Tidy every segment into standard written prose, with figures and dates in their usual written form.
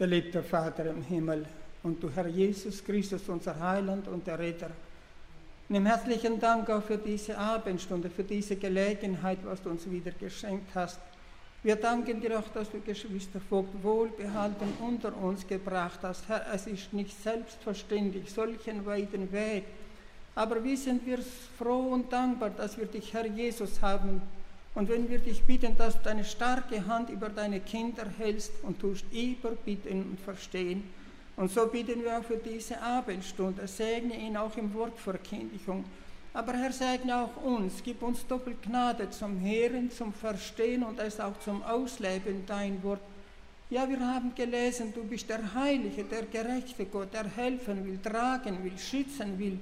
Geliebter Vater im Himmel und du Herr Jesus Christus, unser Heiland und der Retter, nimm herzlichen Dank auch für diese Abendstunde, für diese Gelegenheit, was du uns wieder geschenkt hast. Wir danken dir auch, dass du Geschwister Vogt wohlbehalten unter uns gebracht hast. Herr, es ist nicht selbstverständlich, solchen weiten Weg, aber wie sind wir froh und dankbar, dass wir dich, Herr Jesus, haben. Und wenn wir dich bitten, dass du deine starke Hand über deine Kinder hältst und tust überbitten und verstehen. Und so bitten wir auch für diese Abendstunde, segne ihn auch im Wortverkündigung. Aber Herr, segne auch uns, gib uns doppelt Gnade zum Hören, zum Verstehen und es auch zum Ausleben, dein Wort. Ja, wir haben gelesen, du bist der Heilige, der gerechte Gott, der helfen will, tragen will, schützen will.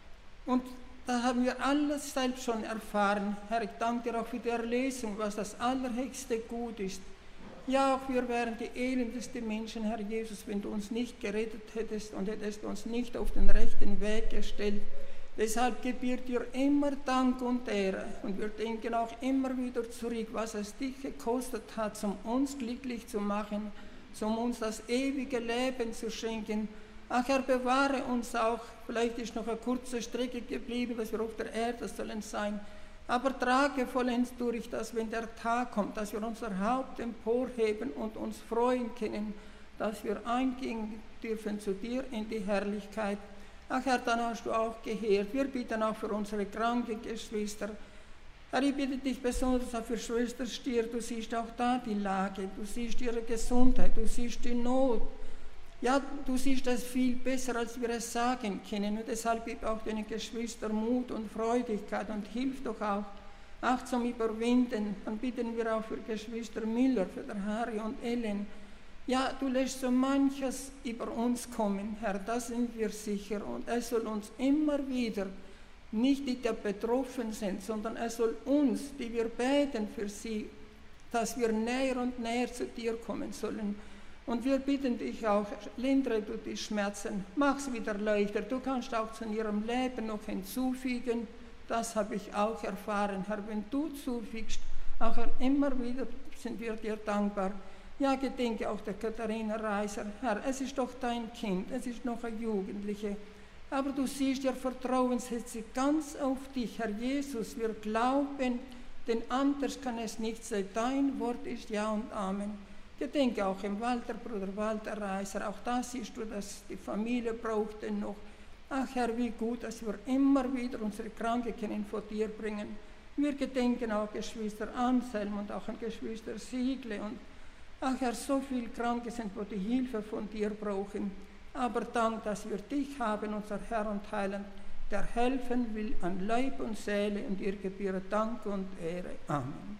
Und da haben wir alles selbst schon erfahren. Herr, ich danke dir auch für die Erlesung, was das allerhöchste Gut ist. Ja, auch wir wären die elendeste Menschen, Herr Jesus, wenn du uns nicht gerettet hättest und hättest uns nicht auf den rechten Weg gestellt. Deshalb gebührt dir immer Dank und Ehre. Und wir denken auch immer wieder zurück, was es dich gekostet hat, um uns glücklich zu machen, um uns das ewige Leben zu schenken. Ach Herr, bewahre uns auch, vielleicht ist noch eine kurze Strecke geblieben, dass wir auf der Erde sollen sein, aber trage vollends durch, dass wenn der Tag kommt, dass wir unser Haupt emporheben und uns freuen können, dass wir eingehen dürfen zu dir in die Herrlichkeit. Ach Herr, dann hast du auch gehört. Wir bitten auch für unsere kranken Geschwister. Herr, ich bitte dich besonders auch für Schwester Stier, du siehst auch da die Lage, du siehst ihre Gesundheit, du siehst die Not. Ja, du siehst das viel besser, als wir es sagen können. Und deshalb gib auch deinen Geschwistern Mut und Freudigkeit und hilf doch auch zum Überwinden. Dann bitten wir auch für Geschwister Müller, für der Harry und Ellen. Ja, du lässt so manches über uns kommen, Herr, da sind wir sicher. Und es soll uns immer wieder, nicht die, die betroffen sind, sondern es soll uns, die wir beten für sie, dass wir näher und näher zu dir kommen sollen. Und wir bitten dich auch, lindere du die Schmerzen, mach es wieder leichter. Du kannst auch zu ihrem Leben noch hinzufügen. Das habe ich auch erfahren, Herr. Wenn du zufügst, auch immer wieder sind wir dir dankbar. Ja, gedenke auch der Katharina Reiser. Herr, es ist doch dein Kind, es ist noch eine Jugendliche. Aber du siehst, ihr Vertrauen setzt sich ganz auf dich, Herr Jesus. Wir glauben, denn anders kann es nicht sein. Dein Wort ist Ja und Amen. Gedenke auch im Walter, Bruder Walter Reiser, auch da siehst du, dass die Familie braucht denn noch. Ach Herr, wie gut, dass wir immer wieder unsere Kranken vor dir bringen. Wir gedenken auch Geschwister Anselm und auch an Geschwister Siegle. Und ach Herr, so viele Kranke sind, wo die Hilfe von dir brauchen. Aber Dank, dass wir dich haben, unser Herr und Heiland, der helfen will an Leib und Seele, und ihr gebührt Dank und Ehre. Amen.